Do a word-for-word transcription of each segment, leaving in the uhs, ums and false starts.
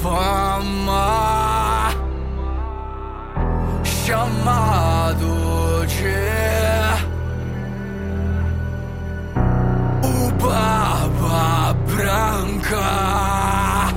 fama, chamado de o Barba Branca.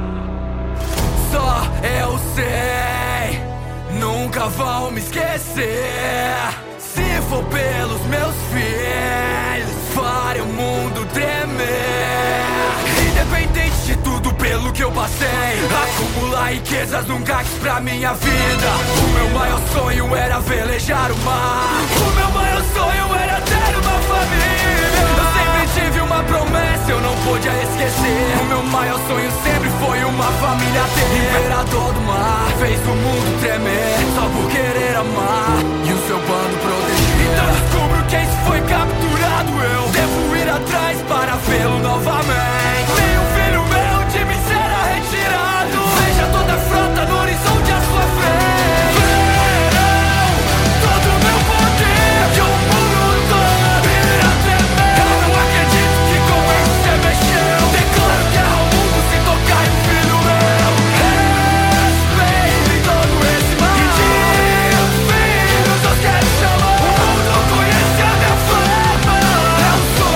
Só eu sei, nunca vão me esquecer. Se for pelos meus filhos, farei o mundo tremer. Independente de tudo pelo que eu passei, acumular riquezas nunca quis pra minha vida. O meu maior sonho era velejar o mar. O meu maior sonho era ter uma família. Eu sempre tive uma promessa, eu não podia esquecer. O meu maior sonho sempre foi uma família ter. Imperador do mar, fez o mundo tremer, só por querer amar e o seu bando proteger. Então descubro quem se foi capturado, eu devo ir atrás para vê-lo novamente. Nenhum filho meu de mim será retirado. Veja toda a frota no horizonte à sua frente. Verão todo o meu poder, que o mundo todo irá tremer. Eu não acredito que com isso você mexeu. Declaro guerra ao mundo se tocar em um filho meu. Respeite todo esse mal. E de filhos Deus quer te chamar. O mundo conhece a minha fama. Eu sou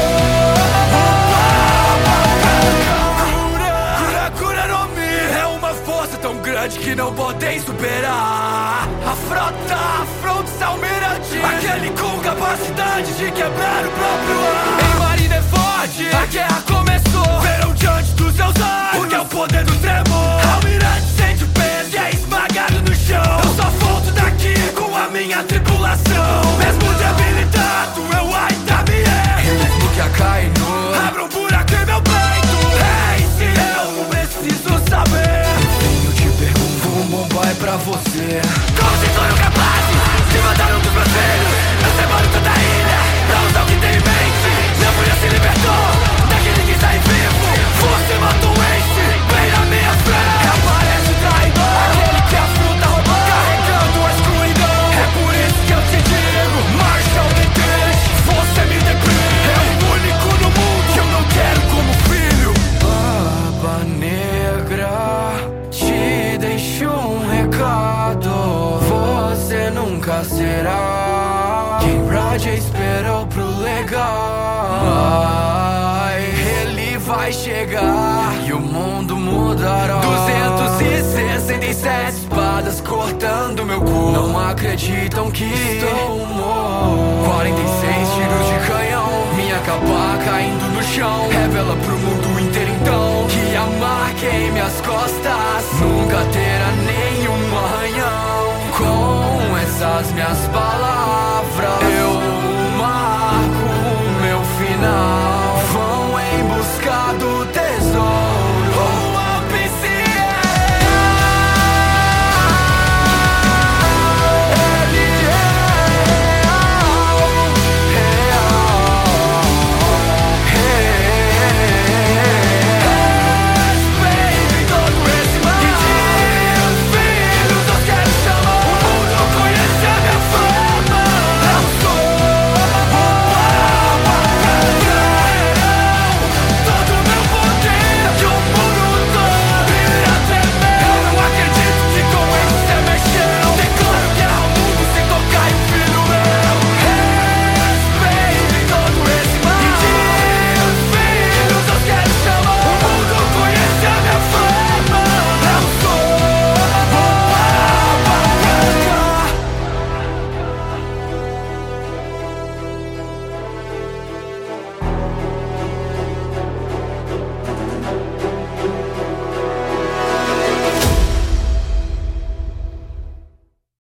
que não podem superar. A frota afronta esse almirante, aquele com capacidade de quebrar o próprio ar. Em Marineford, a guerra começou. Verão diante dos seus olhos, porque é o poder do tremor. Almirante sente o peso e é esmagado no chão. Eu só volto daqui com a minha tripulação. Mesmo debilitado, eu ainda me erro. E mesmo que a Kaino abra um buraco em meu peito, é e se eu preciso saber. Bomba é pra você. Como se foram capazes de matar um dos meus filhos. Eu separo toda a ilha pra usar o que tem em mente. Minha mulher se libertou daquele que sai vivo. Você matou esse, vem na minha frente. Reaparece o traidor, aquele que a fruta roubou, carregando a escuridão. É por isso que eu te digo, Marshall detente. Você me deprime, é o único no mundo que eu não quero como filho. Barba Negra, te deixo um recado. Você nunca será quem Raja esperou pro legal. Ele vai chegar e o mundo mudará. Duzentas e sessenta e sete espadas cortando meu corpo. Não acreditam que estou morto. Quarenta e seis tiros de canhão, minha capa caindo no chão revela pro mundo